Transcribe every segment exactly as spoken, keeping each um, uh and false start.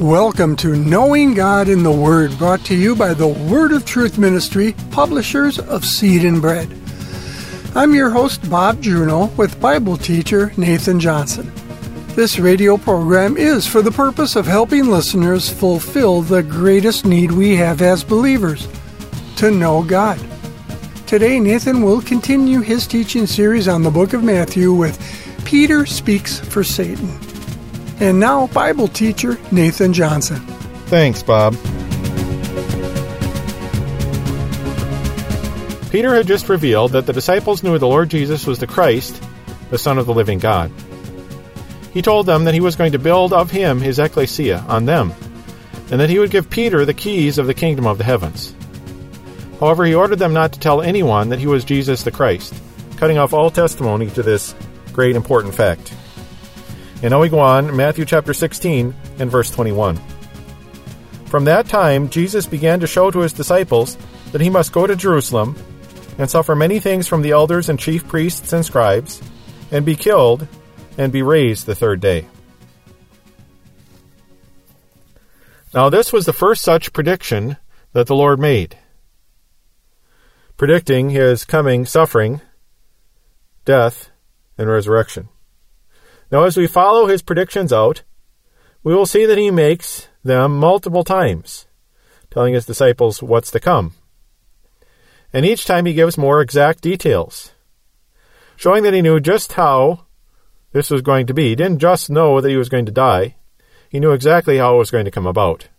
Welcome to Knowing God in the Word, brought to you by the Word of Truth Ministry, publishers of Seed and Bread. I'm your host, Bob Juno, with Bible teacher Nathan Johnson. This radio program is for the purpose of helping listeners fulfill the greatest need we have as believers, to know God. Today, Nathan will continue his teaching series on the book of Matthew with Peter Speaks for Satan. And now, Bible teacher Nathan Johnson. Thanks, Bob. Peter had just revealed that the disciples knew the Lord Jesus was the Christ, the Son of the living God. He told them that he was going to build of him his ecclesia on them, and that he would give Peter the keys of the kingdom of the heavens. However, he ordered them not to tell anyone that he was Jesus the Christ, cutting off all testimony to this great important fact. And now we go on, Matthew chapter sixteen and verse twenty-one. From that time, Jesus began to show to his disciples that he must go to Jerusalem and suffer many things from the elders and chief priests and scribes, and be killed, and be raised the third day. Now this was the first such prediction that the Lord made, predicting his coming suffering, death, and resurrection. Now, as we follow his predictions out, we will see that he makes them multiple times, telling his disciples what's to come. And each time he gives more exact details, showing that he knew just how this was going to be. He didn't just know that he was going to die. He knew exactly how it was going to come about.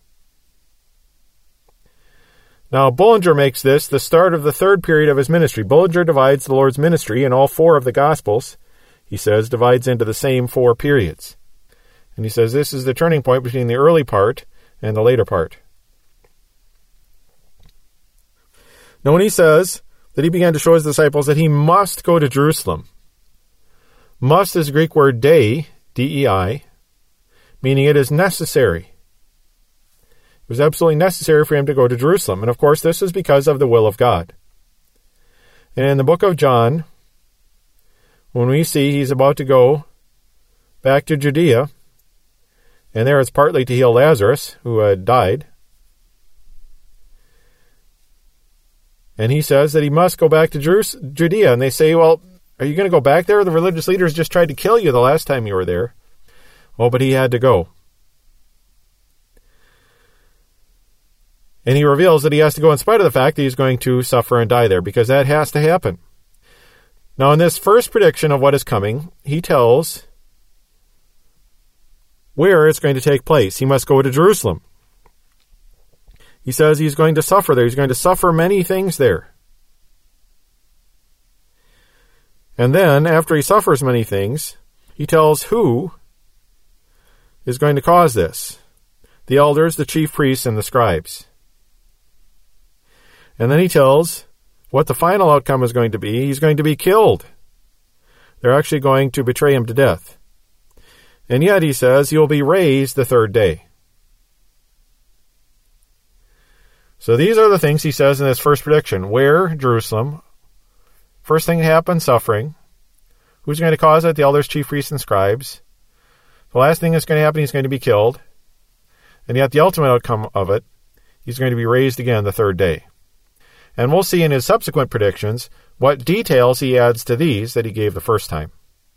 Now, Bullinger makes this the start of the third period of his ministry. Bullinger divides the Lord's ministry in all four of the Gospels, he says, divides into the same four periods. And he says this is the turning point between the early part and the later part. Now, when he says that he began to show his disciples that he must go to Jerusalem, must is the Greek word dei, D E I, meaning it is necessary. It was absolutely necessary for him to go to Jerusalem. And of course, this is because of the will of God. And in the book of John, when we see he's about to go back to Judea, and there it's partly to heal Lazarus, who had died, and he says that he must go back to Jerusalem, Judea, and they say, well, are you going to go back there? The religious leaders just tried to kill you the last time you were there. Oh, but he had to go. And he reveals that he has to go in spite of the fact that he's going to suffer and die there, because that has to happen. Now, in this first prediction of what is coming, he tells where it's going to take place. He must go to Jerusalem. He says he's going to suffer there. He's going to suffer many things there. And then, after he suffers many things, he tells who is going to cause this. The elders, the chief priests, and the scribes. And then he tells what the final outcome is going to be. He's going to be killed. They're actually going to betray him to death. And yet, he says, he will be raised the third day. So these are the things he says in this first prediction. Where? Jerusalem. First thing to happen, suffering. Who's going to cause it? The elders, chief priests, and scribes. The last thing that's going to happen, he's going to be killed. And yet, the ultimate outcome of it, he's going to be raised again the third day. And we'll see in his subsequent predictions what details he adds to these that he gave the first time.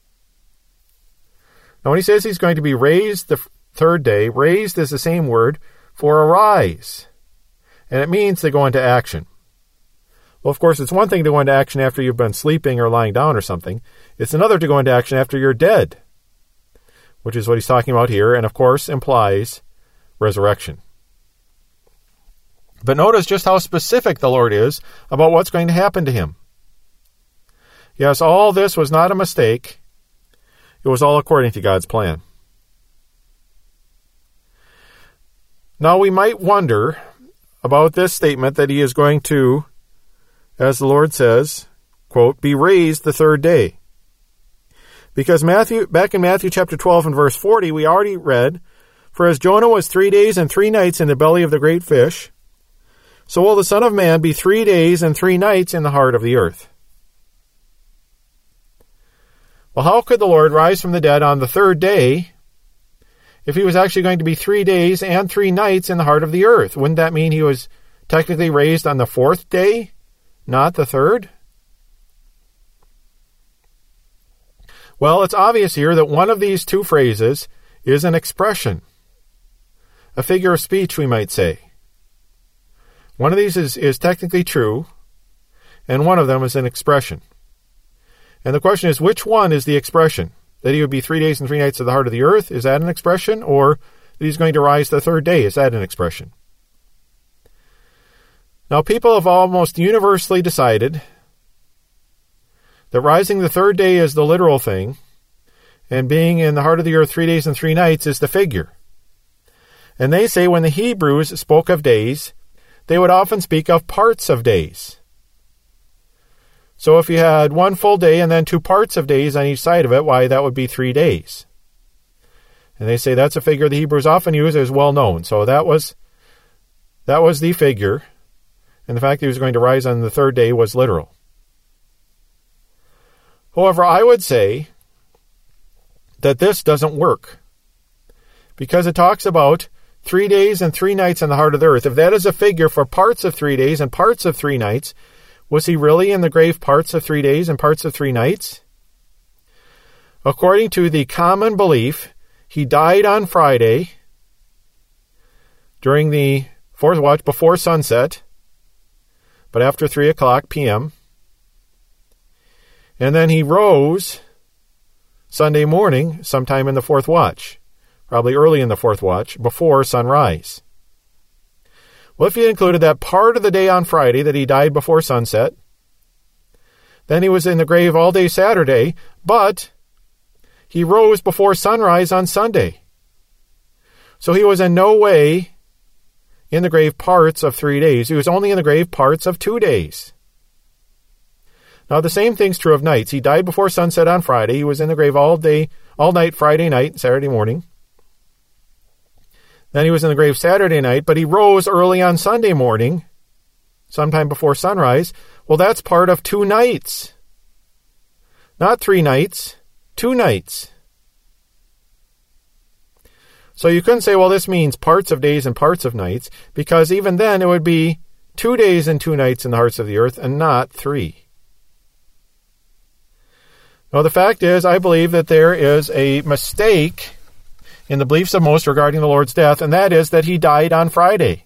Now, when he says he's going to be raised the third day, raised is the same word for arise. And it means to go into action. Well, of course, it's one thing to go into action after you've been sleeping or lying down or something. It's another to go into action after you're dead, which is what he's talking about here, and of course implies resurrection. But notice just how specific the Lord is about what's going to happen to him. Yes, all this was not a mistake. It was all according to God's plan. Now we might wonder about this statement that he is going to, as the Lord says, quote, be raised the third day. Because Matthew, back in Matthew chapter twelve and verse forty, we already read, for as Jonah was three days and three nights in the belly of the great fish, so will the Son of Man be three days and three nights in the heart of the earth. Well, how could the Lord rise from the dead on the third day if he was actually going to be three days and three nights in the heart of the earth? Wouldn't that mean he was technically raised on the fourth day, not the third? Well, it's obvious here that one of these two phrases is an expression, a figure of speech, we might say. One of these is, is technically true, and one of them is an expression. And the question is, which one is the expression? That he would be three days and three nights at the heart of the earth, is that an expression? Or that he's going to rise the third day, is that an expression? Now, people have almost universally decided that rising the third day is the literal thing, and being in the heart of the earth three days and three nights is the figure. And they say when the Hebrews spoke of days, they would often speak of parts of days. So if you had one full day and then two parts of days on each side of it, why, that would be three days. And they say that's a figure the Hebrews often use, as well known. So that was that was the figure, and the fact that he was going to rise on the third day was literal. However, I would say that this doesn't work, because it talks about three days and three nights in the heart of the earth. If that is a figure for parts of three days and parts of three nights, was he really in the grave parts of three days and parts of three nights? According to the common belief, he died on Friday during the fourth watch before sunset, but after three o'clock p.m., and then he rose Sunday morning, sometime in the fourth watch, probably early in the fourth watch, before sunrise. Well, if you included that part of the day on Friday that he died before sunset, then he was in the grave all day Saturday, but he rose before sunrise on Sunday. So he was in no way in the grave parts of three days. He was only in the grave parts of two days. Now, the same thing's true of nights. He died before sunset on Friday. He was in the grave all day, all night Friday night, Saturday morning. Then he was in the grave Saturday night, but he rose early on Sunday morning, sometime before sunrise. Well, that's part of two nights. Not three nights, two nights. So you couldn't say, well, this means parts of days and parts of nights, because even then it would be two days and two nights in the hearts of the earth and not three. Now, the fact is, I believe that there is a mistake in the beliefs of most regarding the Lord's death, and that is that he died on Friday.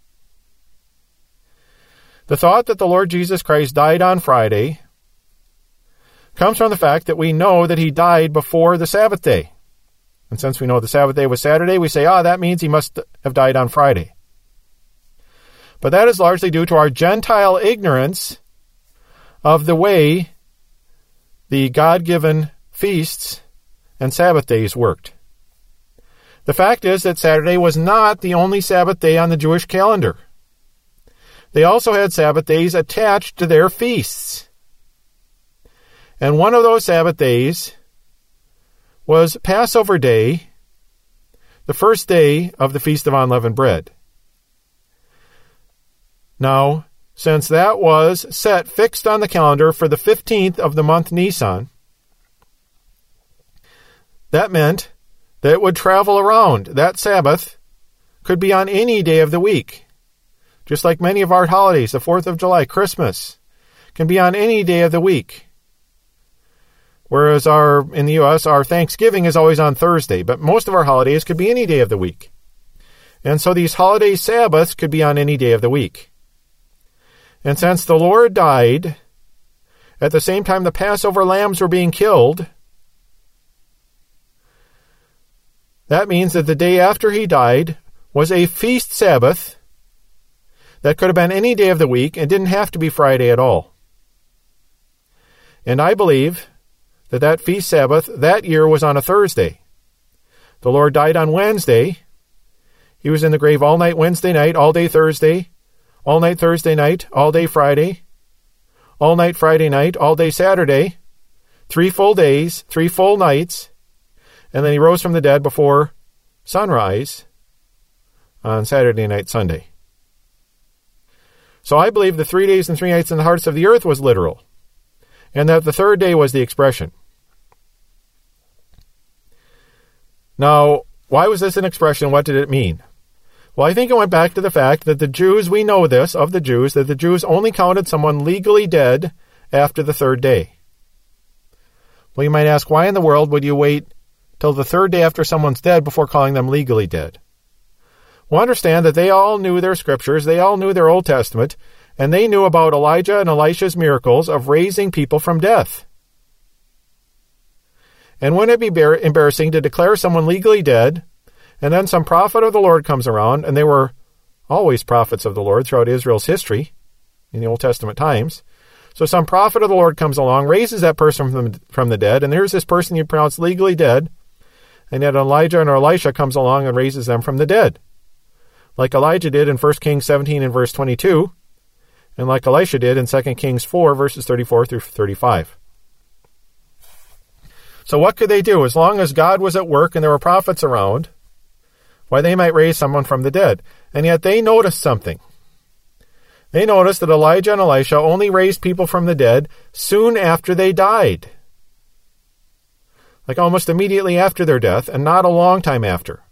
The thought that the Lord Jesus Christ died on Friday comes from the fact that we know that he died before the Sabbath day. And since we know the Sabbath day was Saturday, we say, ah, that means he must have died on Friday. But that is largely due to our Gentile ignorance of the way the God-given feasts and Sabbath days worked. The fact is that Saturday was not the only Sabbath day on the Jewish calendar. They also had Sabbath days attached to their feasts. And one of those Sabbath days was Passover Day, the first day of the Feast of Unleavened Bread. Now, since that was set, fixed on the calendar for the fifteenth of the month Nisan, that meant that it would travel around. That Sabbath could be on any day of the week. Just like many of our holidays, the fourth of July, Christmas, can be on any day of the week. Whereas our in the U S, our Thanksgiving is always on Thursday, but most of our holidays could be any day of the week. And so these holiday Sabbaths could be on any day of the week. And since the Lord died at the same time the Passover lambs were being killed, that means that the day after he died was a feast Sabbath that could have been any day of the week and didn't have to be Friday at all. And I believe that that feast Sabbath that year was on a Thursday. The Lord died on Wednesday. He was in the grave all night Wednesday night, all day Thursday, all night Thursday night, all day Friday, all night Friday night, all day Saturday, three full days, three full nights, and then he rose from the dead before sunrise on Saturday night, Sunday. So I believe the three days and three nights in the hearts of the earth was literal, and that the third day was the expression. Now, why was this an expression? What did it mean? Well, I think it went back to the fact that the Jews, we know this of the Jews, that the Jews only counted someone legally dead after the third day. Well, you might ask, why in the world would you wait till the third day after someone's dead before calling them legally dead? Well, understand that they all knew their scriptures, they all knew their Old Testament, and they knew about Elijah and Elisha's miracles of raising people from death. And wouldn't it be embarrassing to declare someone legally dead, and then some prophet of the Lord comes around, and they were always prophets of the Lord throughout Israel's history in the Old Testament times. So some prophet of the Lord comes along, raises that person from the, from the dead, and here's this person you pronounce legally dead, and yet Elijah and Elisha comes along and raises them from the dead. Like Elijah did in First Kings seventeen and verse twenty-two, and like Elisha did in Second Kings four, verses thirty-four through thirty-five. So what could they do? As long as God was at work and there were prophets around, why, they might raise someone from the dead. And yet they noticed something. They noticed that Elijah and Elisha only raised people from the dead soon after they died. Like almost immediately after their death, and not a long time after.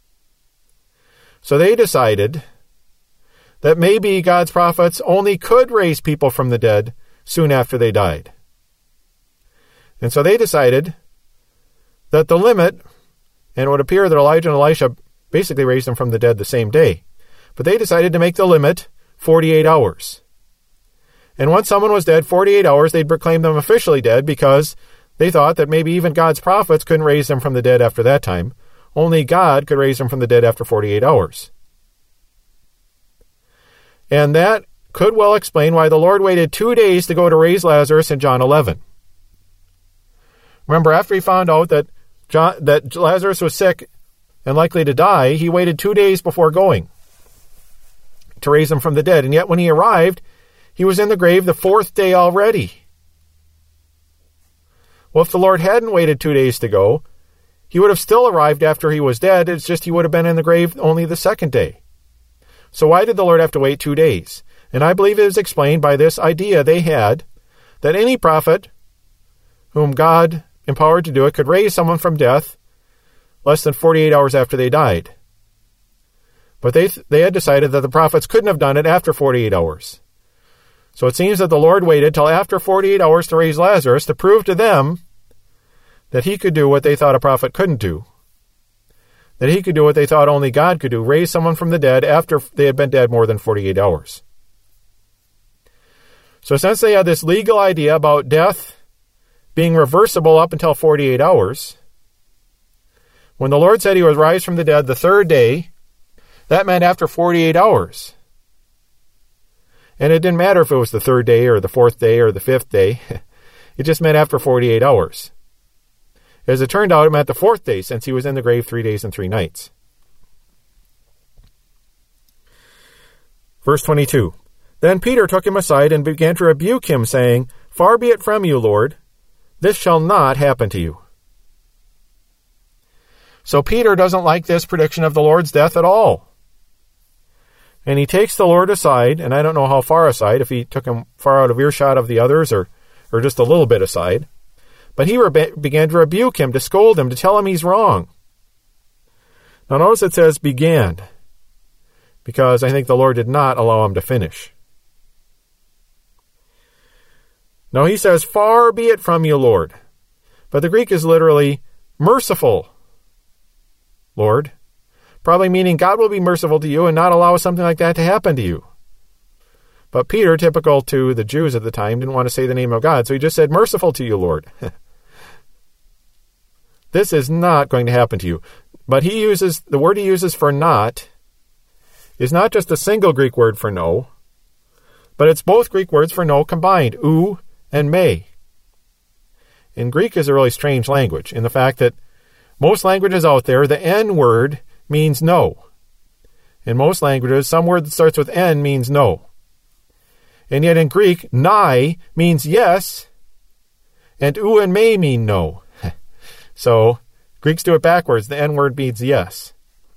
So they decided that maybe God's prophets only could raise people from the dead soon after they died. And so they decided that the limit, and it would appear that Elijah and Elisha basically raised them from the dead the same day, but they decided to make the limit forty-eight hours. And once someone was dead forty-eight hours, they'd proclaim them officially dead, because they thought that maybe even God's prophets couldn't raise them from the dead after that time. Only God could raise them from the dead after forty-eight hours. And that could well explain why the Lord waited two days to go to raise Lazarus in John eleven. Remember, after he found out that John, that Lazarus was sick and likely to die, he waited two days before going to raise him from the dead. And yet when he arrived, he was in the grave the fourth day already. Well, if the Lord hadn't waited two days to go, he would have still arrived after he was dead. It's just he would have been in the grave only the second day. So why did the Lord have to wait two days? And I believe it is explained by this idea they had that any prophet whom God empowered to do it could raise someone from death less than forty-eight hours after they died. But they they had decided that the prophets couldn't have done it after forty-eight hours. So it seems that the Lord waited till after forty-eight hours to raise Lazarus to prove to them that he could do what they thought a prophet couldn't do. That he could do what they thought only God could do, raise someone from the dead after they had been dead more than forty-eight hours. So since they had this legal idea about death being reversible up until forty-eight hours, when the Lord said he would rise from the dead the third day, that meant after forty-eight hours. And it didn't matter if it was the third day or the fourth day or the fifth day. It just meant after forty-eight hours. As it turned out, it meant the fourth day, since he was in the grave three days and three nights. Verse twenty-two. Then Peter took him aside and began to rebuke him, saying, Far be it from you, Lord, this shall not happen to you. So Peter doesn't like this prediction of the Lord's death at all. And he takes the Lord aside, and I don't know how far aside, if he took him far out of earshot of the others, or, or just a little bit aside. But he re- began to rebuke him, to scold him, to tell him he's wrong. Now notice it says began, because I think the Lord did not allow him to finish. Now he says, Far be it from you, Lord. But the Greek is literally merciful, Lord. Probably meaning God will be merciful to you and not allow something like that to happen to you. But Peter, typical to the Jews at the time, didn't want to say the name of God, so he just said, Merciful to you, Lord. This is not going to happen to you. But he uses, the word he uses for not is not just a single Greek word for no, but it's both Greek words for no combined, ou and me. And Greek is a really strange language in the fact that most languages out there, the N word means no. In most languages, some word that starts with N means no. And yet in Greek, nai means yes, and ou and me mean no. So Greeks do it backwards. The N word means yes.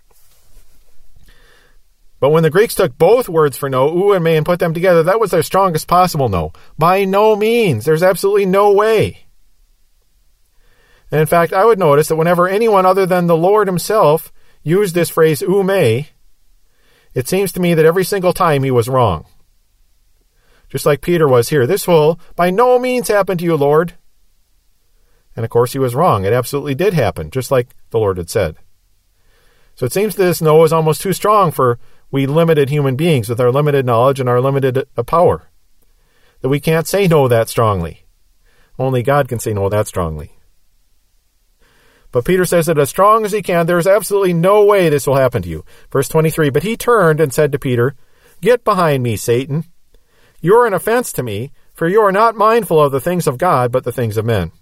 But when the Greeks took both words for no, ou and me, and put them together, that was their strongest possible no. By no means. There's absolutely no way. And in fact, I would notice that whenever anyone other than the Lord himself used this phrase, oume, it seems to me that every single time he was wrong. Just like Peter was here. This will by no means happen to you, Lord. And of course he was wrong. It absolutely did happen, just like the Lord had said. So it seems that this no is almost too strong for we limited human beings with our limited knowledge and our limited uh, power. That we can't say no that strongly. Only God can say no that strongly. But Peter says that as strong as he can, there is absolutely no way this will happen to you. Verse twenty-three, but he turned and said to Peter, get behind me, Satan. You are an offense to me, for you are not mindful of the things of God, but the things of men.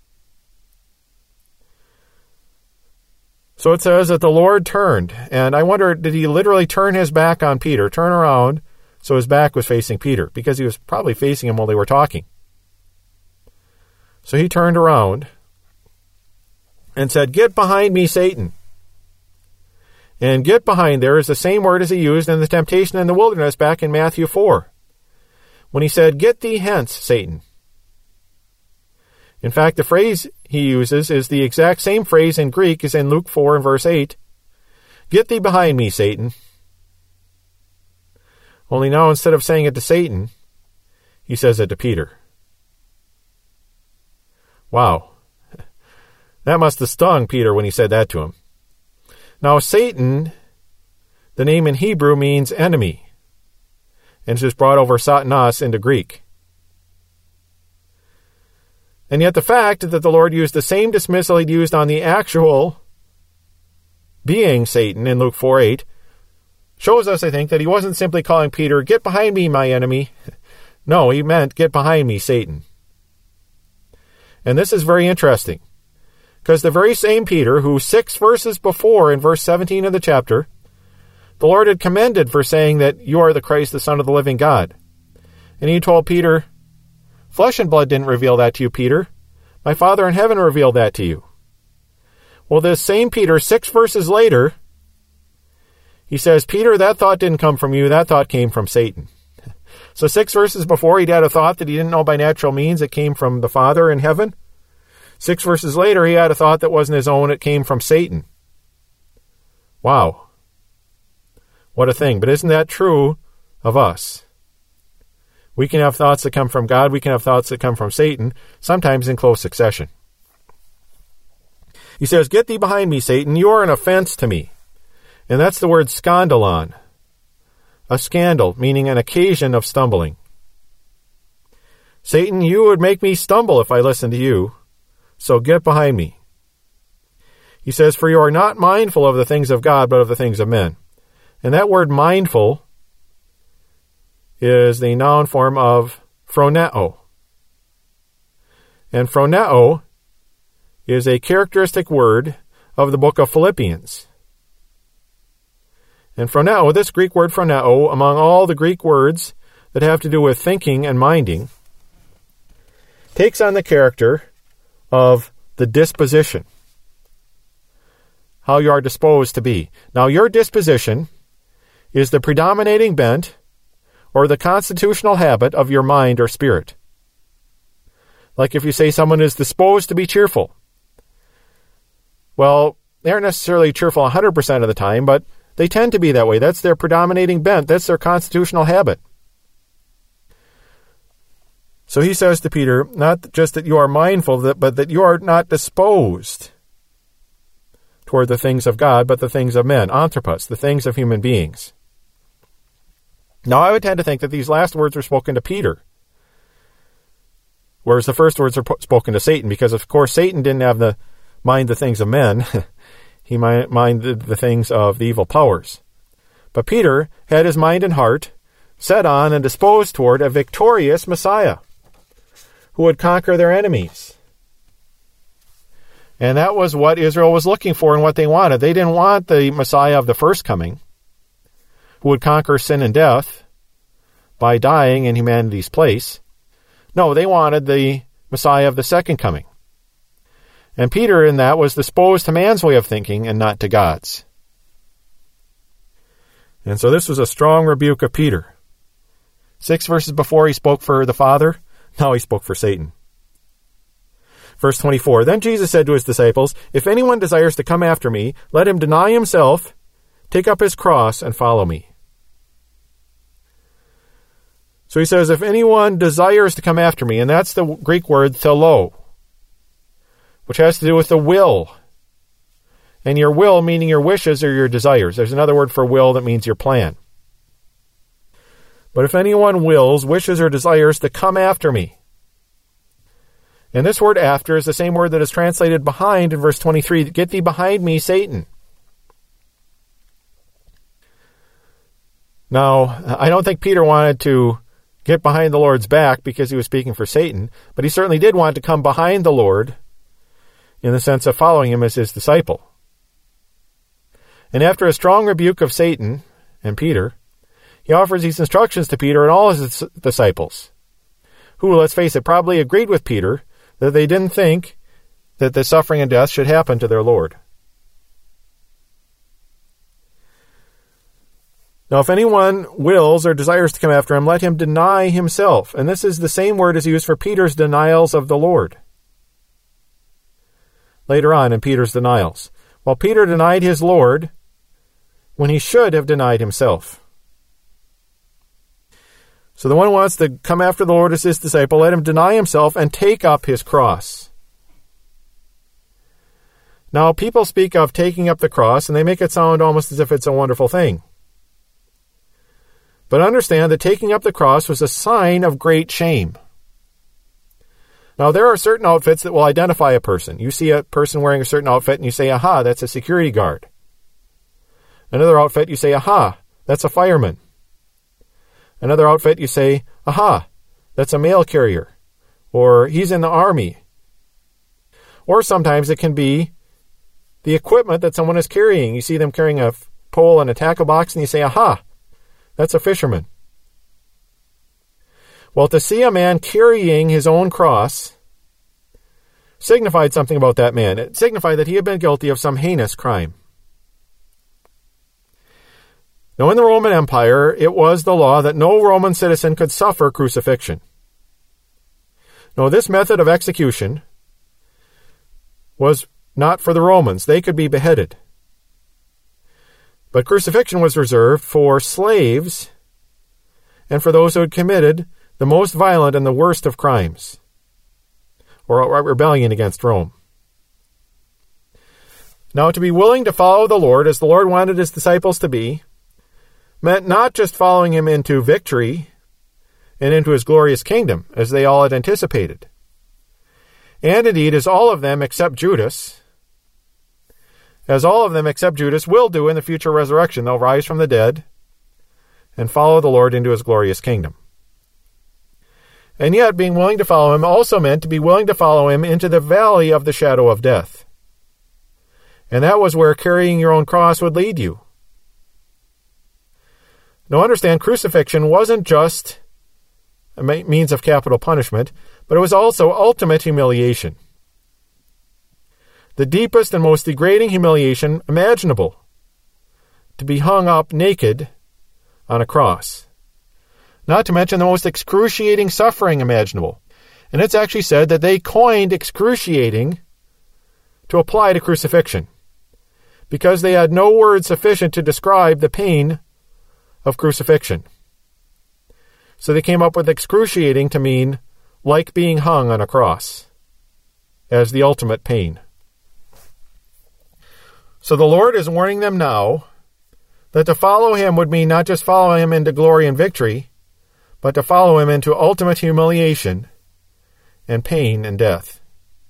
So it says that the Lord turned, and I wonder, did he literally turn his back on Peter, turn around so his back was facing Peter, because he was probably facing him while they were talking. So he turned around and said, get behind me, Satan. And get behind there is the same word as he used in the temptation in the wilderness back in Matthew four, when he said, get thee hence, Satan. In fact, the phrase he uses is the exact same phrase in Greek as in Luke four and verse eight. Get thee behind me, Satan. Only now, instead of saying it to Satan, he says it to Peter. Wow. That must have stung Peter when he said that to him. Now, Satan, the name in Hebrew means enemy, and it's just brought over Satanas into Greek. And yet the fact that the Lord used the same dismissal he'd used on the actual being Satan in Luke four eight shows us, I think, that he wasn't simply calling Peter, get behind me, my enemy. No, he meant, get behind me, Satan. And this is very interesting, because the very same Peter who six verses before, in verse seventeen of the chapter, the Lord had commended for saying that you are the Christ, the Son of the living God. And he told Peter, flesh and blood didn't reveal that to you, Peter. My Father in heaven revealed that to you. Well, this same Peter, six verses later, he says, Peter, that thought didn't come from you. That thought came from Satan. So six verses before, he'd had a thought that he didn't know by natural means. It came from the Father in heaven. Six verses later, he had a thought that wasn't his own. It came from Satan. Wow. What a thing. But isn't that true of us? We can have thoughts that come from God. We can have thoughts that come from Satan, sometimes in close succession. He says, get thee behind me, Satan. You are an offense to me. And that's the word scandalon. A scandal, meaning an occasion of stumbling. Satan, you would make me stumble if I listened to you. So get behind me. He says, for you are not mindful of the things of God, but of the things of men. And that word mindful is the noun form of phroneo. And phroneo is a characteristic word of the book of Philippians. And phroneo, this Greek word phroneo, among all the Greek words that have to do with thinking and minding, takes on the character of the disposition, how you are disposed to be. Now, your disposition is the predominating bent or the constitutional habit of your mind or spirit. Like if you say someone is disposed to be cheerful. Well, they aren't necessarily cheerful one hundred percent of the time, but they tend to be that way. That's their predominating bent. That's their constitutional habit. So he says to Peter, not just that you are mindful, that, but that you are not disposed toward the things of God, but the things of men, anthropos, the things of human beings. Now, I would tend to think that these last words were spoken to Peter, whereas the first words are spoken to Satan, because, of course, Satan didn't have the mind the things of men. He minded the things of the evil powers. But Peter had his mind and heart set on and disposed toward a victorious Messiah who would conquer their enemies. And that was what Israel was looking for and what they wanted. They didn't want the Messiah of the first coming, who would conquer sin and death by dying in humanity's place. No, they wanted the Messiah of the second coming. And Peter in that was disposed to man's way of thinking and not to God's. And so this was a strong rebuke of Peter. Six verses before he spoke for the Father, now he spoke for Satan. Verse twenty-four, Then Jesus said to his disciples, If anyone desires to come after me, let him deny himself, take up his cross, and follow me. So he says, if anyone desires to come after me, and that's the Greek word thelo, which has to do with the will. And your will meaning your wishes or your desires. There's another word for will that means your plan. But if anyone wills, wishes, or desires to come after me. And this word after is the same word that is translated behind in verse twenty-three. Get thee behind me, Satan. Now, I don't think Peter wanted to get behind the Lord's back because he was speaking for Satan, but he certainly did want to come behind the Lord in the sense of following him as his disciple. And after a strong rebuke of Satan and Peter, he offers these instructions to Peter and all his disciples, who, let's face it, probably agreed with Peter that they didn't think that the suffering and death should happen to their Lord. Now, if anyone wills or desires to come after him, let him deny himself. And this is the same word as used for Peter's denials of the Lord. Later on in Peter's denials. While Peter denied his Lord when he should have denied himself. So the one who wants to come after the Lord as his disciple, let him deny himself and take up his cross. Now, people speak of taking up the cross, and they make it sound almost as if it's a wonderful thing. But understand that taking up the cross was a sign of great shame. Now, there are certain outfits that will identify a person. You see a person wearing a certain outfit and you say, aha, that's a security guard. Another outfit, you say, aha, that's a fireman. Another outfit, you say, aha, that's a mail carrier. Or he's in the army. Or sometimes it can be the equipment that someone is carrying. You see them carrying a pole and a tackle box and you say, aha, that's a fisherman. Well, to see a man carrying his own cross signified something about that man. It signified that he had been guilty of some heinous crime. Now, in the Roman Empire, it was the law that no Roman citizen could suffer crucifixion. Now, this method of execution was not for the Romans. They could be beheaded. But crucifixion was reserved for slaves and for those who had committed the most violent and the worst of crimes, or outright rebellion against Rome. Now, to be willing to follow the Lord as the Lord wanted his disciples to be meant not just following him into victory and into his glorious kingdom, as they all had anticipated. And indeed, as all of them except Judas, as all of them except Judas will do in the future resurrection, they'll rise from the dead and follow the Lord into his glorious kingdom. And yet, being willing to follow him also meant to be willing to follow him into the valley of the shadow of death. And that was where carrying your own cross would lead you. Now understand, crucifixion wasn't just a means of capital punishment, but it was also ultimate humiliation. The deepest and most degrading humiliation imaginable. To be hung up naked on a cross. Not to mention the most excruciating suffering imaginable. And it's actually said that they coined excruciating to apply to crucifixion, because they had no word sufficient to describe the pain of crucifixion. So they came up with excruciating to mean like being hung on a cross as the ultimate pain. So the Lord is warning them now that to follow him would mean not just follow him into glory and victory, but to follow him into ultimate humiliation and pain and death.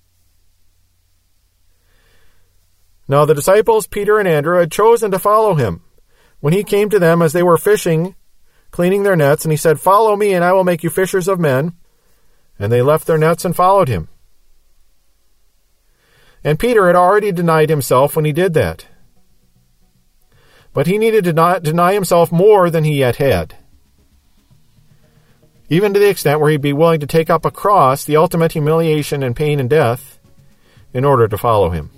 Now the disciples, Peter and Andrew, had chosen to follow him when he came to them as they were fishing, cleaning their nets, and he said, "Follow me, and I will make you fishers of men." And they left their nets and followed him. And Peter had already denied himself when he did that. But he needed to not deny himself more than he yet had. Even to the extent where he'd be willing to take up a cross, the ultimate humiliation and pain and death, in order to follow him.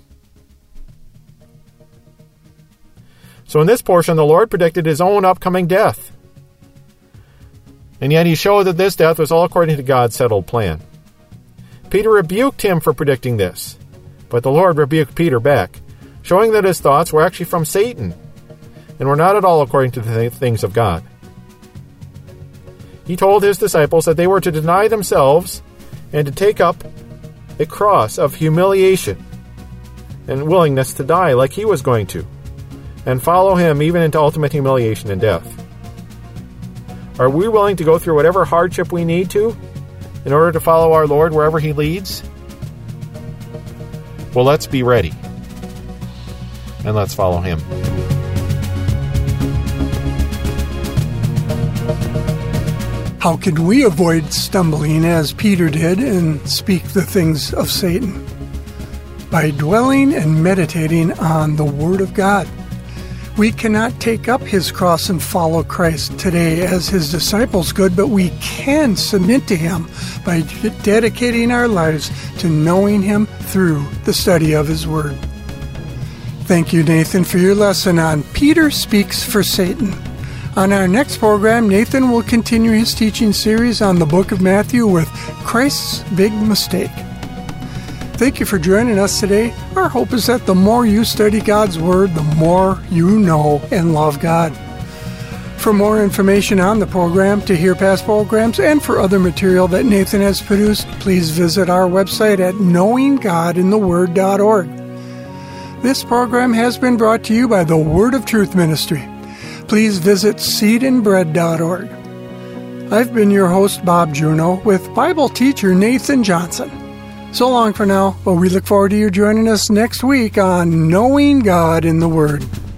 So in this portion, the Lord predicted his own upcoming death. And yet he showed that this death was all according to God's settled plan. Peter rebuked him for predicting this, but the Lord rebuked Peter back, showing that his thoughts were actually from Satan and were not at all according to the th- things of God. He told his disciples that they were to deny themselves and to take up a cross of humiliation and willingness to die like he was going to, and follow him even into ultimate humiliation and death. Are we willing to go through whatever hardship we need to in order to follow our Lord wherever he leads? Well, let's be ready, and let's follow him. How can we avoid stumbling as Peter did and speak the things of Satan? By dwelling and meditating on the Word of God. We cannot take up his cross and follow Christ today as his disciples could, but we can submit to him by dedicating our lives to knowing him through the study of his Word. Thank you, Nathan, for your lesson on Peter Speaks for Satan. On our next program, Nathan will continue his teaching series on the book of Matthew with Christ's Big Mistake. Thank you for joining us today. Our hope is that the more you study God's Word, the more you know and love God. For more information on the program, to hear past programs, and for other material that Nathan has produced, please visit our website at knowing god in the word dot org. This program has been brought to you by the Word of Truth Ministry. Please visit seed and bread dot org. I've been your host, Bob Juno, with Bible teacher Nathan Johnson. So long for now, but we look forward to you joining us next week on Knowing God in the Word.